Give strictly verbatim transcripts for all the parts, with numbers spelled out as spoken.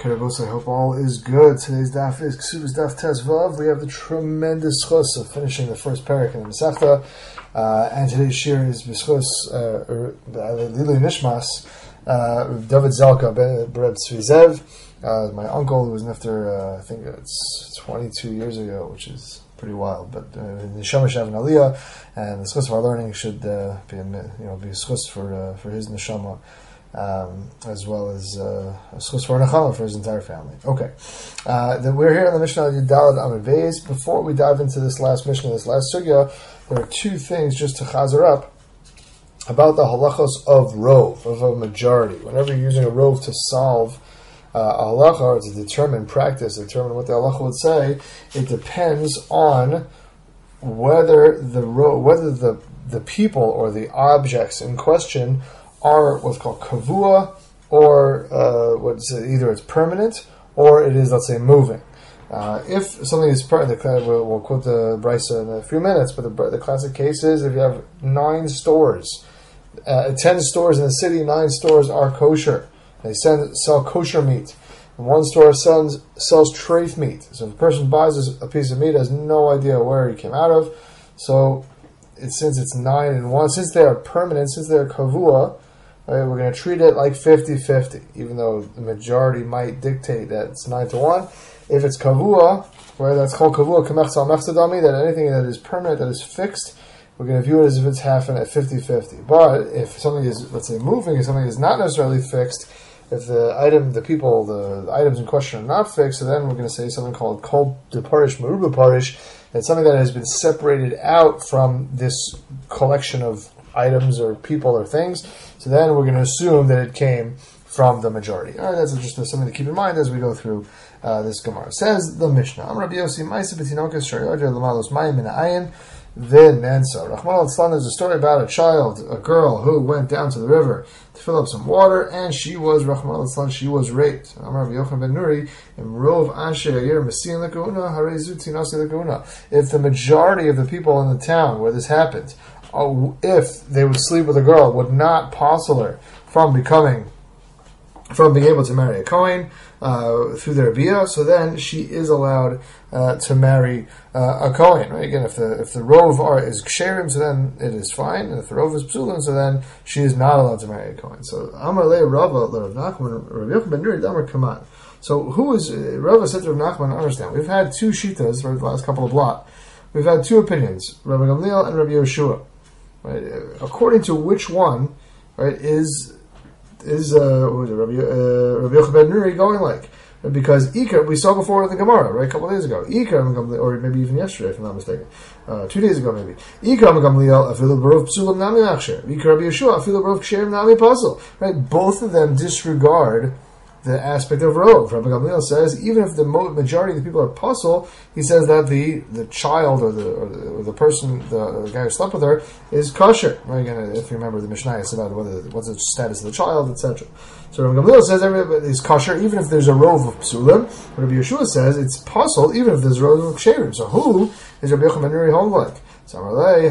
Boker Rabos, I hope all is good. Today's daf is Ksubas Daf Tes Vav. We have the tremendous chus of finishing the first parak in the Masechta, uh, and today's shir is B'schus Lili Nishmas uh, David Zalka Bereb Tzvi Zev, uh, my uncle who was after uh, I think it's twenty-two years ago, which is pretty wild. But uh, the Neshama Shav and Aliyah, and the schus of our learning should uh, be you know be a schus for uh, for his neshama. Um, as well as uh, a schus for Nechama for his entire family. Okay, uh, then we're here in the Mishnah Yudalad Amud Beis. Before we dive into this last Mishnah, this last sugya, there are two things just to chazer up about the halachos of rov, of a majority. Whenever you're using a rov to solve uh, a halacha or to determine practice, determine what the halacha would say, it depends on whether the ro- whether the the people or the objects in question are what's called kavua, or uh, what's it, either it's permanent or it is, let's say, moving. Uh, if something is permanent, we'll, we'll quote the Brisa in a few minutes, but the, the classic case is if you have nine stores, uh, ten stores in the city, nine stores are kosher. They send, sell kosher meat. And one store sells, sells treif meat. So if a person buys a piece of meat, has no idea where it came out of. So it, since it's nine and one, since they are permanent, since they're kavua, right, we're going to treat it like fifty-fifty, even though the majority might dictate that it's nine to one. If it's kavua, right, that's called kavua, kamechzal mechzadami, that anything that is permanent, that is fixed, we're going to view it as if it's half and at fifty-fifty. But if something is, let's say, moving, if something is not necessarily fixed, if the item, the people, the items in question are not fixed, so then we're going to say something called kol de parish, meruba parish, that's something that has been separated out from this collection of items or people or things. So then we're going to assume that it came from the majority. All right, that's just something to keep in mind as we go through uh, this Gemara. Says the Mishnah, Am Rabbi Yossi Ma'aseh b'tinokas sheyarda l'malos mayim min ha'ayin v'nensa. Rachmana litzlan, there's a story about a child, a girl who went down to the river to fill up some water, and she was, Rachmana litzlan, she was raped. Am Rabbi Yochanan ben Nuri, Imrov anshe yayir mesin l'kahuna, harei zu tinasi l'kahuna. If the majority of the people in the town where this happened, if they would sleep with a girl, would not parcel her from becoming, from being able to marry a Kohen uh, through their bia, so then she is allowed uh, to marry uh, a Kohen. Right? Again, if the if the rov are is ksherim, so then it is fine, and if the rov is psulim, so then she is not allowed to marry a Kohen. So Amar le Rava le Rav Nachman, Rabbi Yochanan ben Nuri Damar Kaman. So who is uh, Rava said to Rav Nachman? Understand? We've had two shitas for the last couple of blot. We've had two opinions, Rabbi Gamliel and Rabbi Yeshua. Right? According to which one, right, is is uh, what was it, Rabbi, uh, Rabbi Yochanan ben Nuri going like? Because Ikar, we saw before in the Gemara, right, a couple of days ago. Ikar, or maybe even yesterday, if I'm not mistaken, uh, two days ago maybe. Ikar Gamliel afilu barov psulim nami achsher. Ikar Rabbi Yeshua afilu barov ksherim nami puzzle. Right, both of them disregard the aspect of rov. Rabbi Gamliel says even if the majority of the people are puzzle, he says that the, the child or the, or the or the person, the, the guy who slept with her, is kosher. Right? Again, if you remember the Mishnah, it's about whether what's the status of the child, et cetera. So Rabbi Gamliel says everybody is kosher even if there's a rov of psulim. Rabbi Yeshua says it's puzzle even if there's a rov of ksherim. So who is Rabbi Yochanan ben Nuri hold like? He said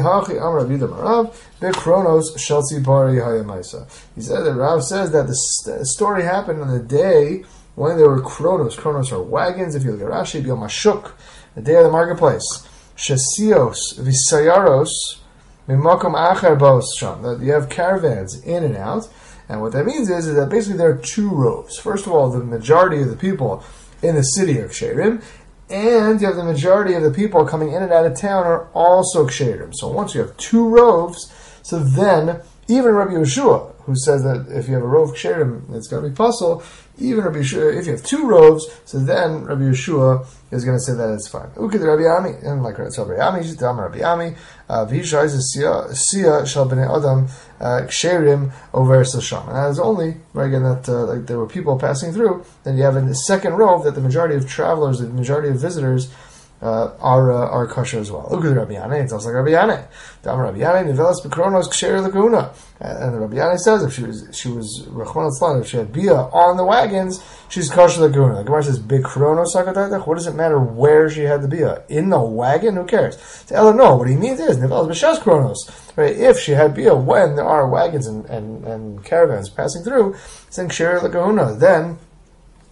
that Rav says that the story happened on the day when there were kronos. Kronos are wagons. If you look at Rashi, B'yom Hashuk, the day of the marketplace. Shesios v'sayaros mimakom acher bos sham. That you have caravans in and out, and what that means is, is that basically there are two rows. First of all, the majority of the people in the city are ksherim, and you have the majority of the people coming in and out of town are also ksherim. So once you have two rovs, so then even Rabbi Yeshua, who says that if you have a rov ksherim, it's going to be puzzle, even Rabbi Yeshua, if you have two rovs, so then Rabbi Yeshua is going to say that it's fine. Ukid Rabbi Ami, and like Rabbi Ami, Dam Rabbi Ami, Visha is Sia Shal Bnei Adam Ksherim over Sasham. And that is only, right, again, that uh, like there were people passing through, then you have in the second rov that the majority of travelers, the majority of visitors, Uh, are uh, are kosher as well. Look at Rabbi Yanai. It's also like Rabbi Yanai. Dam Rabbi Yanai nivelas bekronos ksher lekuna. And the Rabbi Yanai says if she was she was Rachman Litzlan, if she had bia on the wagons, she's kosher lekuna. The Gemara says bekronos sakataytach. What does it matter where she had the bia in the wagon? Who cares? So Ella, no. What he means is nivelas b'shas kronos. Right? If she had bia when there are wagons and, and, and caravans passing through, then ksher lekuna. Then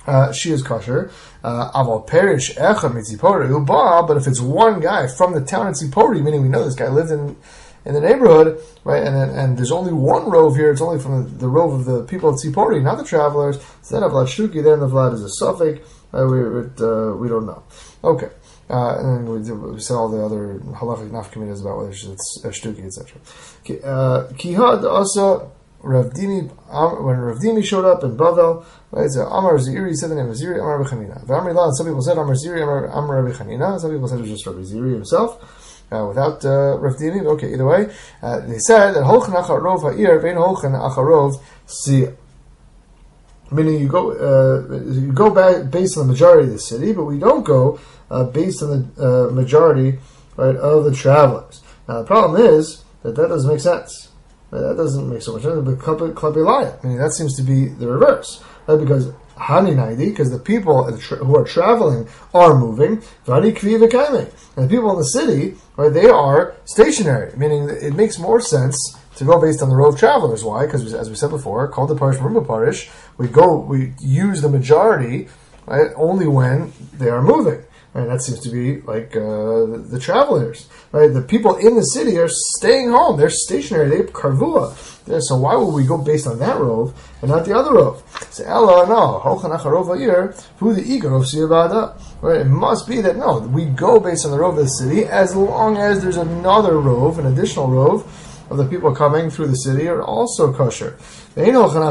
uh, she is kosher. Uh, Aval perish echa mitzipori uba, but if it's one guy from the town of Tzipori, meaning we know this guy lived in in the neighborhood, right, and and there's only one rove here, it's only from the, the rove of the people of Tzipori, not the travelers, so then Vlad Shtuki, then the Vlad is a suffix, uh, we, it, uh, we don't know. Okay. Uh, and then we, we said all the other halachic nafkaminas about whether it's a shtuki, et cetera. Kihad also Rav Dimi, when Rav Dimi showed up in Bavel, right? So Amar Ziri said the name of Ziri, Amar Rabbi Chanina. V'Amri, some people said Amar Ziri, Amar, Amar Rabbi Chanina. Some people said it was just Rabbi Ziri himself, uh, without uh, Rav Dimi. Okay, either way, uh, they said that Holchan Acharov Ha'ir Vein Holchan Acharov Si. Meaning you go uh, you go back based on the majority of the city, but we don't go uh, based on the uh, majority, right, of the travelers. Now the problem is that that doesn't make sense. Right? That doesn't make so much sense. But Klabilaya, meaning that seems to be the reverse, right? Because Hani Naidi, because the people who are traveling are moving, Vani Kvi V'Kaime, and the people in the city, right, they are stationary. Meaning it makes more sense to go based on the row of travelers. Why? Because as we said before, called the parish Merubah parish, we go, we use the majority, right, only when they are moving. Right? That seems to be like uh, the, the travelers. Right? The people in the city are staying home. They're stationary. They karvua. So why would we go based on that rove and not the other rove? So Ella, no. Who the ego of Siyavada? Right? It must be that no, we go based on the rove of the city as long as there's another rove, an additional rove of the people coming through the city are also kosher. And we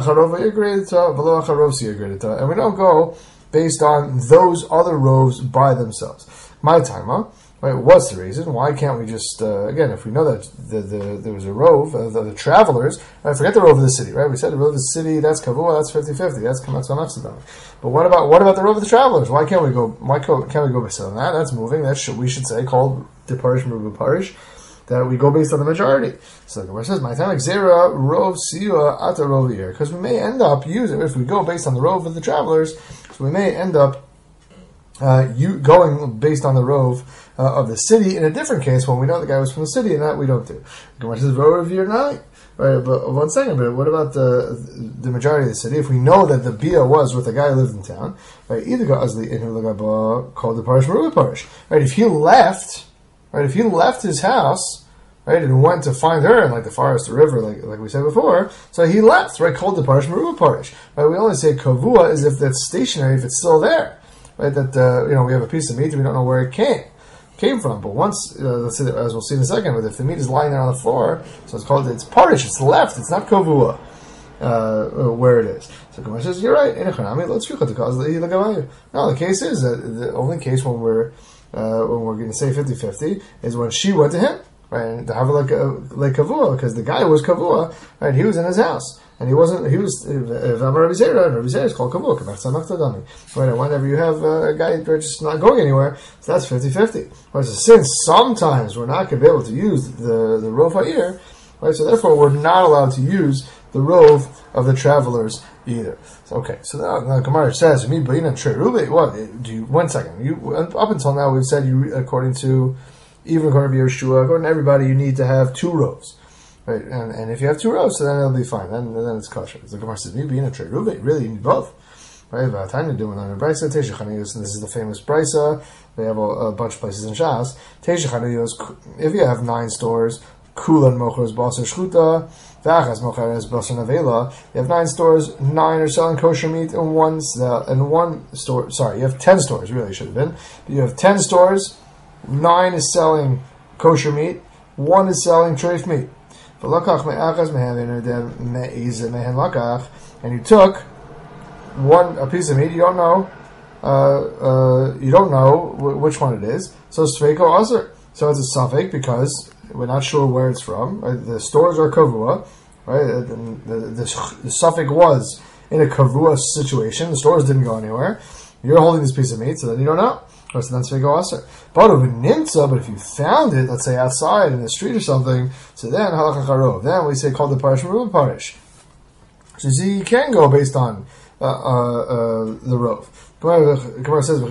don't go based on those other roves by themselves. My time, right? What's the reason? Why can't we just, uh, again, if we know that the, the, there was a rove of the, the travelers, right? Forget the rove of the city, right? We said the rove of the city, that's kavua, that's fifty-fifty, that's kamatz amafsadam. But what about what about the rove of the travelers? Why can't we go, why can't we go based on that? That's moving, that should, we should say, called the parish, Merubah parish, that we go based on the majority. So the Gemara says, "My time Xera rov siua ata rov here," because we may end up using, if we go based on the rove of the travelers, so we may end up uh, you going based on the rove uh, of the city in a different case when we know the guy was from the city, and that we don't do. The Gemara says, "Rov here nine." Right, but one second, but what about the the majority of the city? If we know that the bia was with the guy who lived in town, right? Either Azli in called the parish Merubah parish, right? If he left. Right, if he left his house, right, and went to find her in like the forest or river, like like we said before, so he left, right, called the parish Merubah parish. Right, we only say kavua as if that's stationary, if it's still there, right? That uh, you know we have a piece of meat and we don't know where it came came from. But once, uh, let's say, as we'll see in a second, but if the meat is lying there on the floor, so it's called it's parish, it's left, it's not kavua. Uh, where it is. So Gemara says, you're right. No, the case is that the only case when we're uh, when we're going to say fifty-fifty is when she went to him, right? And to have it like a, like kavua, because the guy was kavua, right? He was in his house, and he wasn't. He was. If I'm Rabbi Zera, and Rabbi Zera is called kavua. Right? And whenever you have a guy just not going anywhere, so that's fifty-fifty. Right? So since sometimes we're not going to be able to use the the rov ha'ir, right? So therefore we're not allowed to use the rove of the travelers either. So, okay, so now, now Gemara says, "Me b'ina cherube." What do you? One second. You up until now we've said you, according to even according to Yeshua, according to everybody, you need to have two rows, right? And, and if you have two rows, so then it'll be fine. Then then it's kosher. So Gemara says, "Me b'ina cherube." Really, you need both, right? But Tanya doing on a brisa teisha chanuyos, and this is the famous brisa. They have a, a bunch of places in Shas. Teisha chanuyos. If you have nine stores, kulan mochros basar shchuta. You have nine stores, nine are selling kosher meat, and one sell, and one store. Sorry, you have ten stores. Really, should have been. But you have ten stores. Nine is selling kosher meat. One is selling treif meat. And you took one a piece of meat. You don't know. Uh, uh, you don't know w- which one it is. So sveiko aser. So it's a suffix because we're not sure where it's from. Right? The stores are kavua, right? The, the, the, the suffix was in a kavua situation. The stores didn't go anywhere. You're holding this piece of meat, so then you don't know. So then it's go aser. But if you found it, let's say outside in the street or something, so then halakha charov. Then we say called the parish Merubah parish. So you see, you can go based on uh, uh, uh, the rov. Gemara says,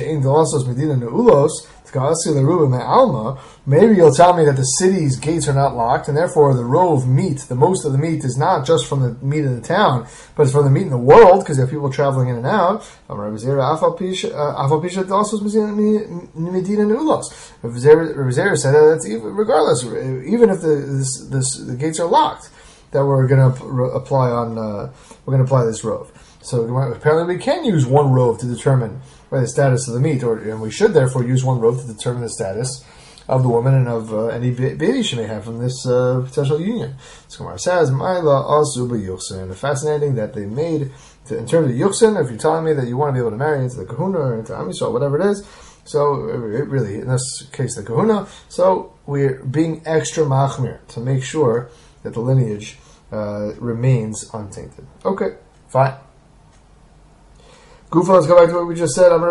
maybe you'll tell me that the city's gates are not locked, and therefore the rove meat, the most of the meat, is not just from the meat in the town, but it's from the meat in the world, because there are people traveling in and out. Rabbi Zera said that that's even, regardless, even if the this, this, the gates are locked, that we're going to apply on, uh, we're going to apply this rove. So apparently we can use one rove to determine right, the status of the meat, or and we should therefore use one rove to determine the status of the woman and of uh, any baby she may have from this uh, potential union. So Gemara says, "Ma'ila asu b'yuchsin." Fascinating that they made to, in terms of yuchsin. If you're telling me that you want to be able to marry into the kahuna or into amisol, whatever it is, so really in this case the kahuna. So we're being extra machmir to make sure that the lineage uh, remains untainted. Okay, fine. Gufa, let's go back to what we just said. Now,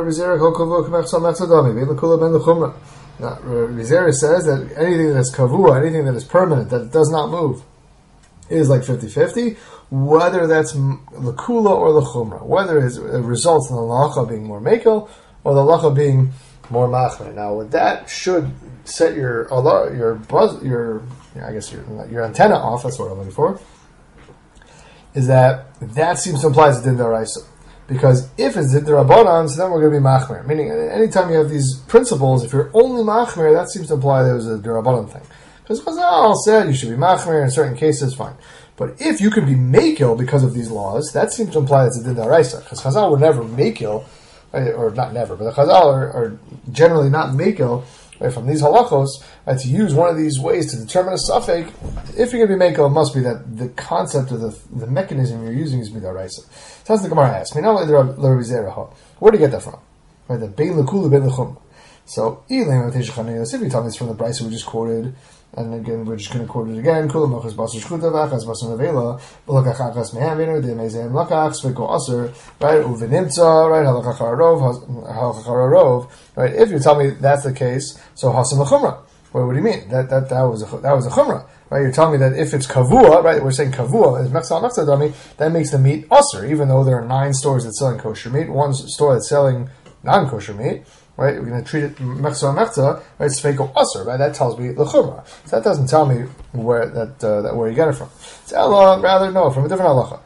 Rizera says that anything that's kavua, anything that is permanent, that does not move, is like fifty-fifty, whether that's lakula or lachumra, whether it results in the lacha being more mekel or the lacha being more machmer. Now, what that should set your your buzz, your I guess your your antenna off. That's what I'm looking for. Is that that seems to imply it's a din d'oraisa. Because if it's Rabbanan, so then we're going to be machmer. Meaning, anytime you have these principles, if you're only machmer, that seems to imply there was a Rabbanan thing. Because Chazal said you should be machmer in certain cases, fine. But if you can be makil because of these laws, that seems to imply it's a din d'oraisa. Because Chazal would never makil, or not never, but the Chazal are, are generally not makil right, from these halachos, right, to use one of these ways to determine a suffix. If you're going to be makil, it must be that the concept of the the mechanism you're using is midaraisa. So that's the Gemara asks. Where do you get that from? Right, the bein lekula bein lechum. So if you tell me this from the Brisa we just quoted, and again we're just going to quote it again. Kula machas basar shchuta v'achas basar nevela v'lakach achas mehavinu de'mezeim lakach sveko aser right uvenimtza right halachach hararov halachach hararov right. If you tell me that's the case, so hasim lechumra. What, what do you mean? That that that was a, that was a chumra. Right, you're telling me that if it's kavua, right, we're saying kavua is mechsal mechsadami, that makes the meat usher, even though there are nine stores that selling kosher meat, one store that's selling non-kosher meat, right, we're going to treat it mechsal mechza, right, sfeiko usher, right, that tells me lechumra. So that doesn't tell me where that, uh, that where you get it from. It's ella, rather, no, from a different halacha.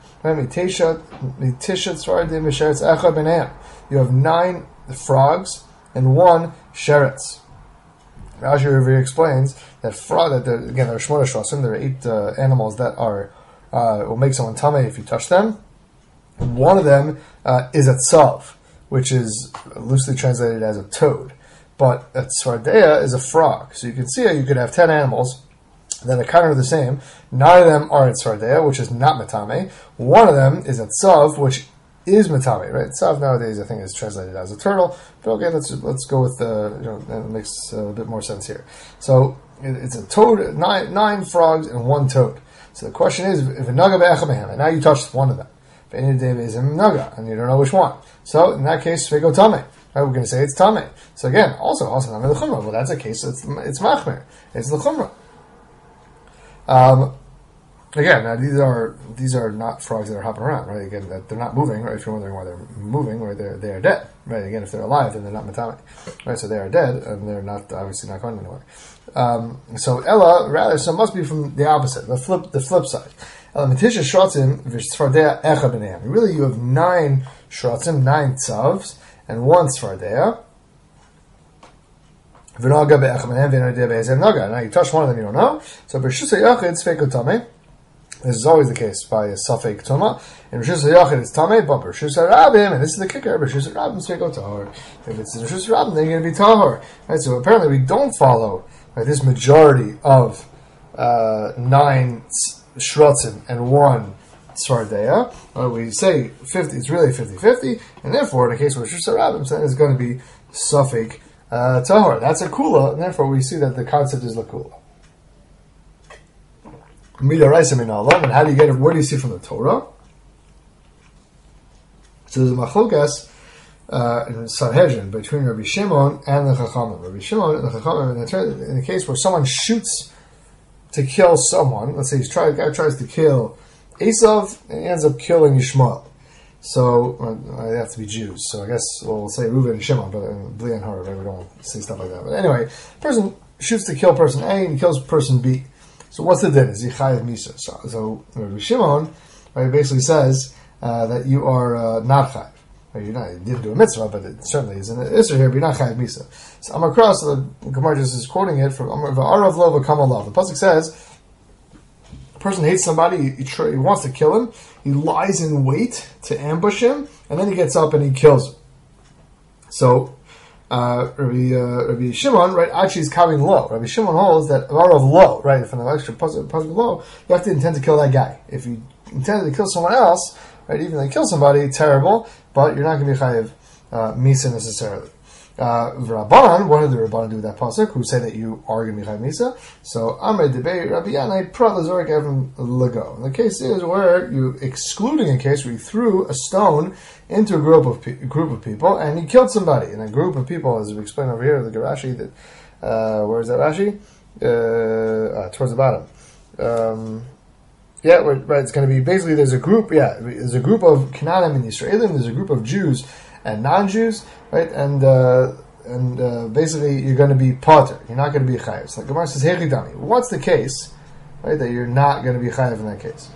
You have nine frogs and one sheretz. Rashi River explains that frog, that there, again there are shmona shvasim, there are eight uh, animals that are uh, will make someone tamei if you touch them. One of them uh, is a tzav, which is loosely translated as a toad, but a tzvardea is a frog. So you can see how you could have ten animals that are kind of the same. Nine of them are a tzvardea, which is not matame. One of them is a tzav, which is matame, right? Tzav nowadays I think is translated as a turtle, but okay, let's let's go with the, you know, that makes a bit more sense here. So it, it's a toad, nine nine frogs and one toad. So the question is, if a naga be'echamehem, and now you touched one of them, and you don't know which one. So in that case, svego tame. Right, we're going to say it's tame. So again, also also name l'chumra. Well, that's a case. It's it's machmer. It's l'chumra. Um. Again, now these are these are not frogs that are hopping around, right? Again, that they're not moving, right? If you're wondering why they're moving, right? They're they are dead, right? Again, if they're alive, then they're not matame, right? So they are dead, and they're not obviously not going anywhere. Um, so Ella, rather, so it must be from the opposite, the flip, the flip side. Ella matisha shratzim v'tzvardea echa b'neim. Really, you have nine shratzim, nine tzavs, and one tzvardea. V'naga be'echa b'neim v'nadea be'ezem naga. Now you touch one of them, you don't know. So b'shus ha'yachid tzveko tameh. This is always the case by a Safek Tuma. In Rishus HaYachid it's Tameh, but Rishus HaRabim, and this is the kicker, Rishus HaRabim is Sveko Tahor. If it's Rishus HaRabim, then you're going to be Tahor. Right, so apparently we don't follow right, this majority of uh, nine Shratzim and one Tzvardeya. Uh, we say fifty, it's really fifty-fifty, and therefore in the case of Rishus HaRabim, then it's going to be Safek uh, Tahor. That's a Kula, and therefore we see that the concept is Lakula. And how do you get it? Where do you see it from the Torah? So there's a machlokas uh, in Sanhedrin between Rabbi Shimon and the Chachamim. Rabbi Shimon and the Chachamim, in the, in the case where someone shoots to kill someone, let's say he's try, a guy tries to kill Esav and he ends up killing Yishmael. So uh, they have to be Jews. So I guess we'll say Reuven and Shimon, but uh, Bli and Harav, we don't say stuff like that. But anyway, person shoots to kill person A and kills person B. So what's the din? Is he chayav misa? So, so Rabbi Shimon, right, basically says uh, that you are uh, not chayav. Right, you're not, you didn't do a mitzvah, but it certainly is an issur here, but you're not chayav misa. So Amar Cross, the Gemara just is quoting it from Amar V'arav lo v'kam alav. The pasuk says, a person hates somebody, he, he, tr- he wants to kill him, he lies in wait to ambush him, and then he gets up and he kills him. So, uh, Rabbi, uh, Rabbi Shimon, right, actually is carving low. Rabbi Shimon holds that V'arav lo, right, from the extra pasuk low, you have to intend to kill that guy. If you intended to kill someone else, right, even though you kill somebody, terrible, but you're not going to be chayiv uh, misa necessarily. Uh, Rabban, what did the Rabban do with that pasuk? Who say that you are going to be chayiv misa? So Amar debate Rabbi Yanai pralazorik evim lego. And the case is where you excluding a case where you threw a stone into a group of pe- group of people and he killed somebody. And a group of people, as we explained over here, the Rashi, that uh, where is that Rashi? Uh, uh, towards the bottom. Um, Yeah, right. It's going to be basically there's a group. Yeah, there's a group of Canaanim and Yisraelim. There's a group of Jews and non-Jews, right? And uh, and uh, basically you're going to be pater. You're not going to be chayav. So the Gemara says, "Hey, Chidami, what's the case, right? That you're not going to be chayav in that case."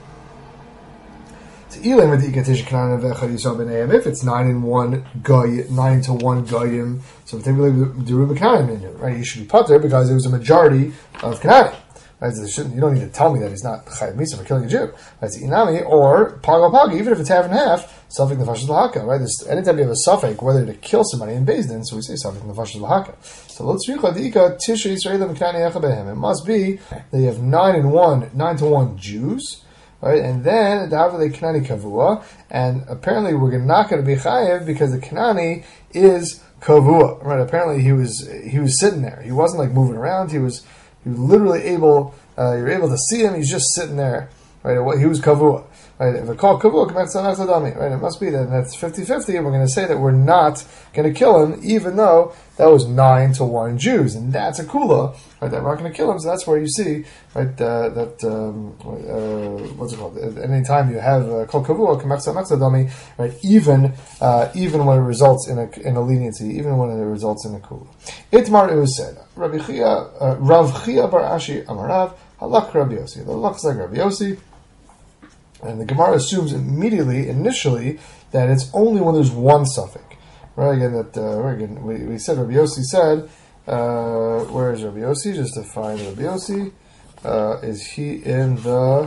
If it's nine and one goy, nine to one goyim, so typically the Ruba Canaanim, right? You should be pater because it was a majority of Canaanim. Right, so you don't need to tell me that he's not chayav misa for killing a Jew. That's inami or pago pago, even if it's half and half. Suffik nefashos lahaka. Right, this, anytime you have a suffix whether to kill somebody in Beis Din, so we say suffik nefashos lahaka. So let's read Chadika Tisha Yisraelim Knani Echabehem. It must be that you have nine and one, nine to one Jews, right, and then the Havale Knani Kavua, and apparently we're not going to be chayav because the Knani is Kavua. Right, apparently he was he was sitting there. He wasn't like moving around. He was. He was literally able, uh, you're able to see him, he's just sitting there, right? He was kavua, right? If I call kavua, right? It must be that that's fifty-fifty, and we're going to say that we're not going to kill him, even though that was nine to one Jews, and that's a kula, right? That we're not going to kill him, so that's where you see, right, uh, that, um, uh, what's it called? At any time you have kol kavua, right? Even, uh, even when it results in a, in a leniency, even when it results in a kula. Itmar, it was said, Rabbi Chia, uh, Rav Chia bar Ashi Amarav, halak Rabbi Yossi. The halak is like Rabbi Yossi, and the Gemara assumes immediately, initially, that it's only when there's one suffix. Right again, that uh, right again, we, we said Rabbi Yossi said, uh, where is Rabbi Yossi? Just to find Rabbi Yossi, uh, is he in the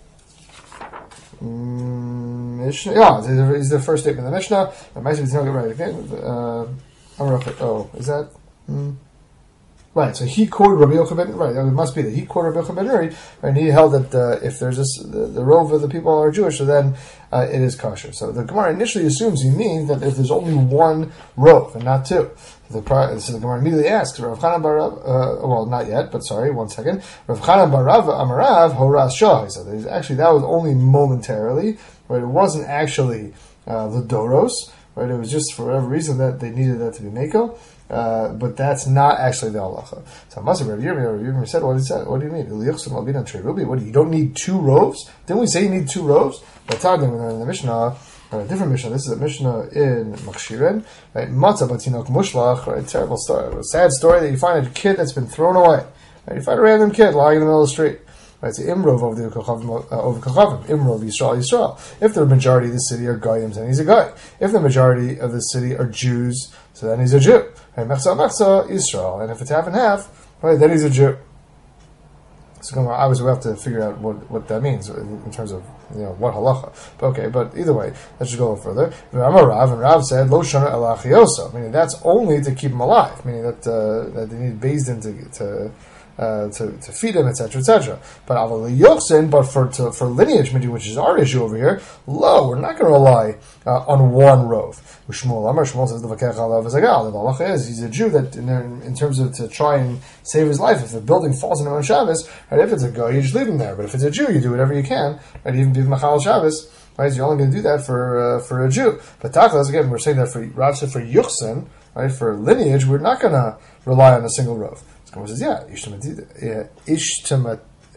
um, Mishnah? Yeah, he's the first statement in the Mishnah. Right again. Uh, oh, is that? Hmm. Right, so he quoted Rabbi Yochanan. Right, it must be that he quoted Rabbi Yochanan ben Nuri, and he held that uh, if there's this, the, the rove of the people are Jewish, so then uh, it is kosher. So the Gemara initially assumes he means that if there's only one rove and not two. The, so the Gemara immediately asks, Rav Chanan bar Rav, uh, well, not yet, but sorry, one second. Rav Chanan bar Rav Amarav Horas Shah. So there's actually that was only momentarily, right? It wasn't actually uh, the Doros, right? It was just for whatever reason that they needed that to be Mako. Uh, but that's not actually the halacha. So Masa Rav Yirmiyah, Rav Yirmiyah said, what he said, what do you mean? What do you don't need two rows? Didn't we say you need two rows? But in the Mishnah, or a different Mishnah, this is a Mishnah in Machshiren, right? Matzah batinok mushlach, right? Terrible story, a sad story that you find a kid that's been thrown away. Right? You find a random kid lying in the middle of the street. Right, it's Imrov over the Kachavim, over Kachavim. Imrov Yisrael Yisrael. If the majority of the city are Goyim, then he's a Goy. If the majority of the city are Jews, so then he's a Jew. Right, Mechza Mechza Yisrael. And if it's half and half, right, then he's a Jew. So obviously we have to figure out what, what that means in terms of, you know, what halacha. But okay, but either way, let's just go a little further. Rav, and Rav said, Lo Shana Elachiosa, meaning that's only to keep him alive, meaning that uh, that they need Beis Din to to Uh, to, to feed him, et cetera, et cetera. But aval yochsin, but for to, for lineage, which is our issue over here, lo, we're not going to rely uh, on one rove. Shmuel Amar, Shmuel says the vakech alav is agal. The halacha is he's a Jew that in, in terms of to try and save his life, if the building falls on him on Shabbos, right? If it's a guy, you just leave him there. But if it's a Jew, you do whatever you can, right? Even give machal Shabbos. Right, so you're only going to do that for uh, for a Jew. But tachlas, again, we're saying that for Rav said for yuchsin, right, for lineage, we're not going to rely on a single rove. Someone says, yeah, ishtamat,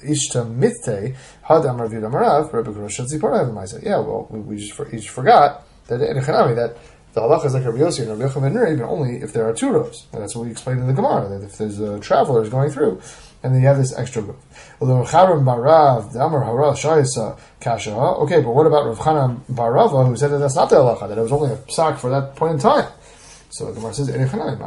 ishta mitte hadam Rav Yehuda Marav Rabbi Grosha Tzipora Maisa. Yeah, well, we, we just for, each forgot that in Echanami that the halacha is like Rabbi Yossi and Rabbi Yochanan ben Nuri, but only if there are two rows. And that's what we explained in the Gemara, that if there's uh, travelers going through, and then you have this extra roof. Although Charim Barav, the Amar Hara Shayisa Kasha. Okay, but what about Rav Chanan Barava, who said that that's not the halacha, that it was only a psak for that point in time? So the Gemara says, that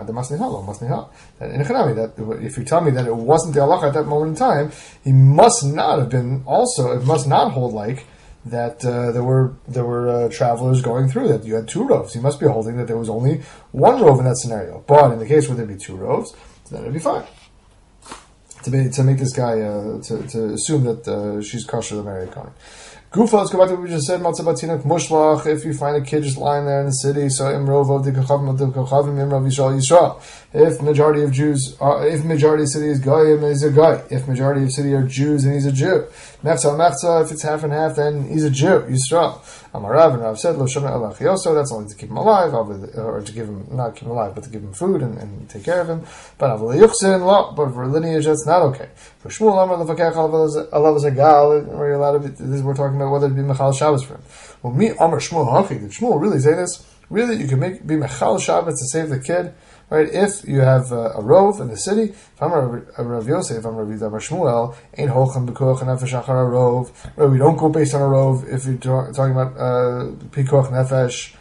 if you tell me that it wasn't the halacha at that moment in time, he must not have been also, it must not hold like that uh, there were there were uh, travelers going through, that you had two rows. He must be holding that there was only one rove in that scenario. But in the case where there'd be two rows, then it'd be fine. To be, to make this guy, uh, to, to assume that uh, she's kosher to marry a Kohen. Gufa, let's go back to what we just said. Matzabatinok Mushlach. If you find a kid just lying there in the city, so Imrov of the Kachavim of the Kachavim Imrov Yisrael Yisrael. If majority of Jews, are, if majority of city is Goyim, then he's a Goy. If majority of city are Jews, then he's a Jew. Mechza Mechza. If it's half and half, then he's a Jew. Yisrael. Amarav and Rav said Lo Shana Elach Yoso. That's only to keep him alive, or to give him not keep him alive, but to give him food and, and take care of him. But Avle Yuchsin Lo. But for lineage, that's not okay. For Shmuel Amar Lefakech Alav Zagal, where you're allowed to be, this we're talking about whether to be Mechal Shabbos for him. Well, me Amar Shmuel Hachi. Did Shmuel really say this? Really, you can make be Mechal Shabbos to save the kid, right? If you have uh, a rove in the city, if I'm a Rav Yosef, if I'm Rav Shmuel, ain't holchem b'koach nefesh achar a rove. Right? We don't go based on a rove. If you're talking about uh, pikoach nefesh,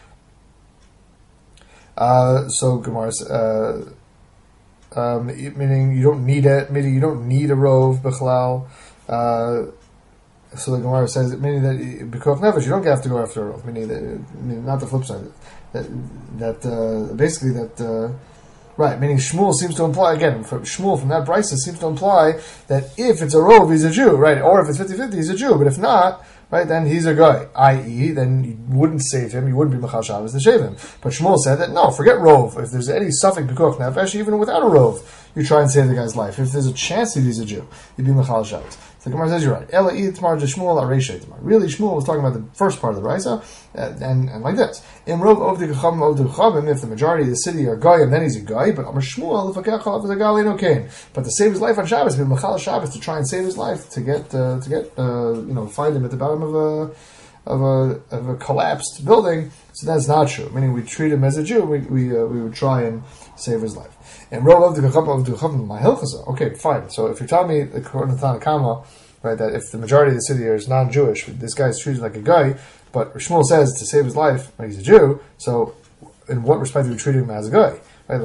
uh, so Gemara, uh, um, meaning you don't need it. Meaning you don't need a rove b'chalal. Uh, So the Gemara says, meaning that b'koach nefesh, you don't have to go after a rove. Meaning, that, meaning not the flip side. That, that uh, basically that uh, right. Meaning Shmuel seems to imply again from Shmuel from that brisa seems to imply that if it's a rove, he's a Jew, right? Or if it's fifty-fifty, he's a Jew. But if not, right, then he's a guy. that is, then you wouldn't save him. You wouldn't be Mechal Shabbos to shave him. But Shmuel said that no, forget rove. If there's any suffix b'koach nefesh, even without a rove, you try and save the guy's life. If there's a chance that he's a Jew, you'd be Mechal Shabbos. The Gemara says you're right. Ela itmar Shmuel areisha itmar. Really, Shmuel was talking about the first part of the brisa, and, and and like this: Imrov of the kachavim of the kachavim. If the majority of the city are goyim, then he's a goy. But Amar Shmuel lefakech alav the gali no kain. But to save his life on Shabbos, be mechal Shabbos to try and save his life to get uh, to get uh, you know find him at the bottom of a of a of a collapsed building. So that's not true. Meaning we treat him as a Jew. We we uh, we would try and save his life. And Rov of the kachavim of the kachavim mahilchasa. Okay, fine. So if you're telling me according to Tanakama, right, that if the majority of the city is non-Jewish, this guy is treated like a guy, but Shmuel says to save his life, right, he's a Jew, so in what respect do we treat him as a guy? Right,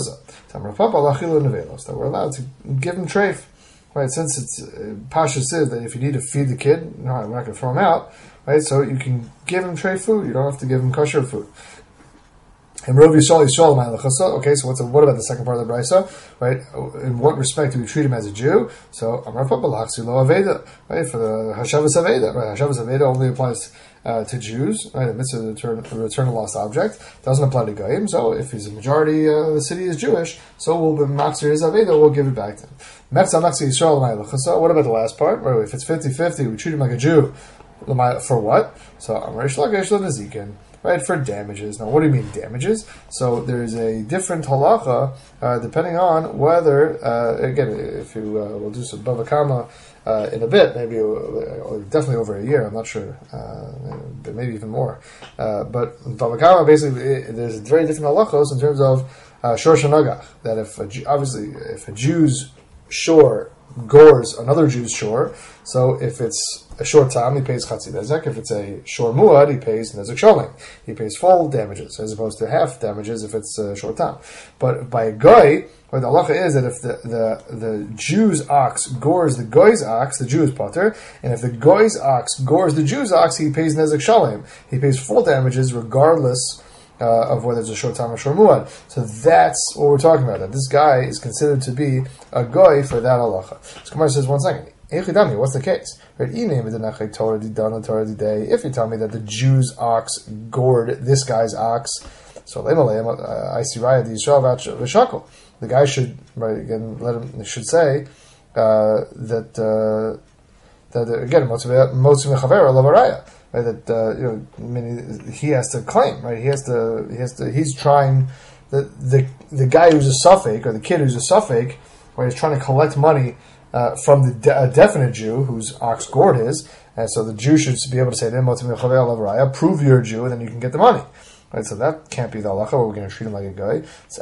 that we're allowed to give him treif. Right, since it's uh, Pasha says that if you need to feed the kid, no, we're not going to throw him out, right, so you can give him treif food, you don't have to give him kosher food. And Rov Yisrael Yisrael Ma'alachasa. Okay, so what's a, what about the second part of the brisa? Right? In what respect do we treat him as a Jew? So Amar Papa Lachsi Lo Aveda. Right? For the Hashavas Aveda. Right? Hashavas Aveda only applies uh, to Jews. Right? The mitzvah to return, return a lost object doesn't apply to Goyim. So if he's a majority uh, of the city is Jewish, so we'll be Maxir his Aveda. We'll give it back to him. Mechza Maxi Yisrael Ma'alachasa. What about the last part? Right? If it's fifty-fifty, we treat him like a Jew. For what? So Amar Shlagesh Lo Nezikin. Right, for damages. Now, what do you mean damages? So there's a different halacha uh, depending on whether, uh, again, if you uh, will do some bava kama uh, in a bit, maybe uh, definitely over a year. I'm not sure, uh, maybe even more. Uh, but bava kama basically it, there's very different halachos in terms of uh, shor shenagach. That if a, obviously if a Jew's shore gores another Jew's shore, so if it's a short time, he pays chatzi nezek. If it's a short muad, he pays nezek sholing. He pays full damages as opposed to half damages if it's a short time. But by a guy, what the halacha is that if the, the, the Jew's ox gores the guy's ox, the Jew is potter, and if the guy's ox gores the Jew's ox, he pays nezek sholim. He pays full damages regardless uh, of whether it's a short time or short muad. So that's what we're talking about. That this guy is considered to be a guy for that halacha. So Gemara says, one second. What's the case? If you tell me that the Jew's ox gored this guy's ox, so I see raya the The guy should, right, again, let him should say uh, that uh, that again right, that uh, you know, I mean, he has to claim, right? He has to, he has to, he's trying the the the guy who's a suffix or the kid who's a suffix, right, is trying to collect money. uh, from the de- a definite Jew whose ox gored his, and so the Jew should be able to say, prove you're a Jew, and then you can get the money. Right, so that can't be the halacha where we're going to treat him like a guy.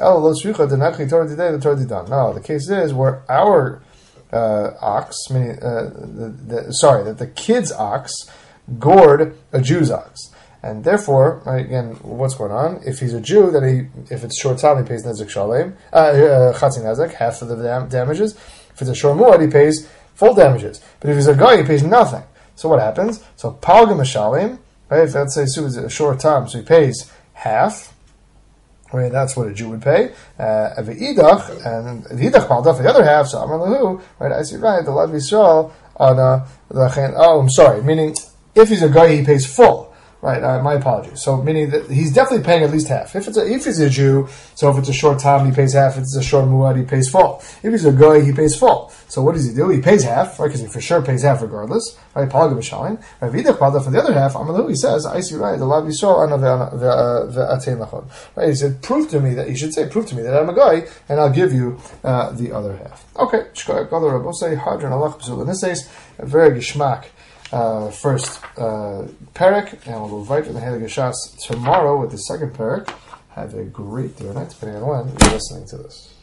No, the case is where our uh, ox, meaning, uh, the, the, sorry, that the kid's ox gored a Jew's ox. And therefore, right, again, what's going on? If he's a Jew, then he, if it's short time, he pays nezek shalem, chatzin uh, nezek, half of the dam- damages. If it's a short muad, he pays full damages. But if he's a guy, he pays nothing. So what happens? So palgam shalem, right? If let's say so it's a short time, so he pays half. Right, that's what a Jew would pay. Uh, and v'idach palda for the other half. So amar lahu, right? I see right. The Lav Yisrael on uh, the oh, I'm sorry. Meaning, if he's a guy, he pays full. Right, uh, my apologies. So, meaning that he's definitely paying at least half. If it's a, if he's a Jew, so if it's a short time, he pays half. If it's a short muad, he pays full. If he's a guy, he pays full. So, what does he do? He pays half, right? Because he for sure pays half regardless. Right, palga b'shalim. Right, v'idach palda for the other half. Amalu, he says, I see right. The Lav Yisrael ana ve'atein lachon. Right, he said, prove to me that he should say, prove to me that I'm a guy, and I'll give you uh, the other half. Okay, shkoyach gadol rabosei hadron alach b'zul nisseis very gishmak. Uh, first uh, parak, and we'll go right to the Heilige Shas tomorrow with the second parak. Have a great day or night, depending on when you're listening to this.